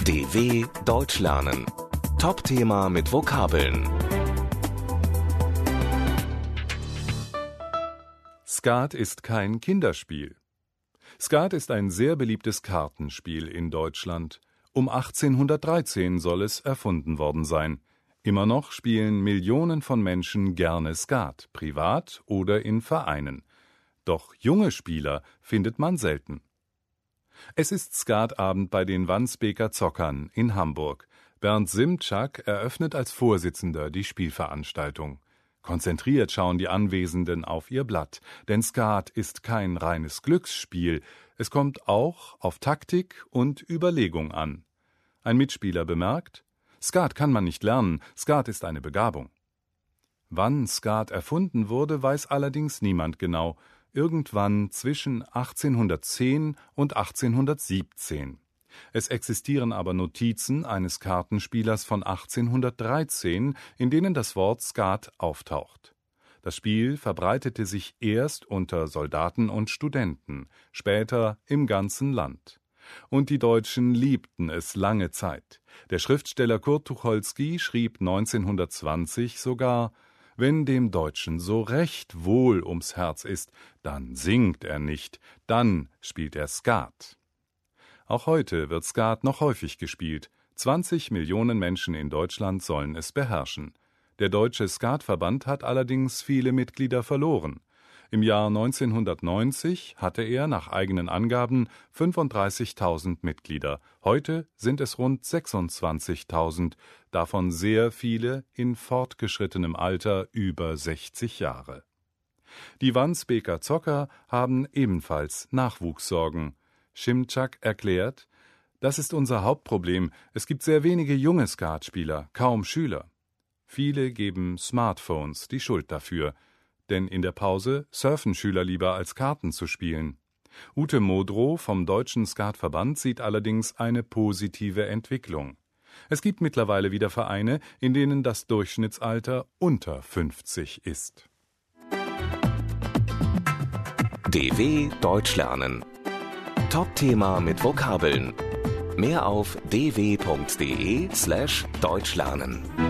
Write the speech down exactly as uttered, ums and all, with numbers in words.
D W Deutsch lernen. Top-Thema mit Vokabeln. Skat ist kein Kinderspiel. Skat ist ein sehr beliebtes Kartenspiel in Deutschland. Um achtzehnhundertdreizehn soll es erfunden worden sein. Immer noch spielen Millionen von Menschen gerne Skat, privat oder in Vereinen. Doch junge Spieler findet man selten. Es ist Skatabend bei den Wandsbeker Zockern in Hamburg. Bernd Simczak eröffnet als Vorsitzender die Spielveranstaltung. Konzentriert schauen die Anwesenden auf ihr Blatt, denn Skat ist kein reines Glücksspiel. Es kommt auch auf Taktik und Überlegung an. Ein Mitspieler bemerkt: Skat kann man nicht lernen, Skat ist eine Begabung. Wann Skat erfunden wurde, weiß allerdings niemand genau. Irgendwann zwischen achtzehnhundertzehn und achtzehnhundertsiebzehn. Es existieren aber Notizen eines Kartenspielers von achtzehnhundertdreizehn, in denen das Wort Skat auftaucht. Das Spiel verbreitete sich erst unter Soldaten und Studenten, später im ganzen Land. Und die Deutschen liebten es lange Zeit. Der Schriftsteller Kurt Tucholsky schrieb neunzehnhundertzwanzig sogar: Wenn dem Deutschen so recht wohl ums Herz ist, dann singt er nicht, dann spielt er Skat. Auch heute wird Skat noch häufig gespielt. zwanzig Millionen Menschen in Deutschland sollen es beherrschen. Der Deutsche Skatverband hat allerdings viele Mitglieder verloren. Im Jahr neunzehnhundertneunzig hatte er nach eigenen Angaben fünfunddreißigtausend Mitglieder. Heute sind es rund sechsundzwanzigtausend, davon sehr viele in fortgeschrittenem Alter über sechzig Jahre. Die Wandsbeker Zocker haben ebenfalls Nachwuchssorgen. Simczak erklärt: Das ist unser Hauptproblem. Es gibt sehr wenige junge Skatspieler, kaum Schüler. Viele geben Smartphones die Schuld dafür. Denn in der Pause surfen Schüler lieber, als Karten zu spielen. Ute Modrow vom Deutschen Skatverband sieht allerdings eine positive Entwicklung. Es gibt mittlerweile wieder Vereine, in denen das Durchschnittsalter unter fünfzig ist. D W Deutsch lernen. Top-Thema mit Vokabeln. Mehr auf d w punkt d e slash deutsch lernen.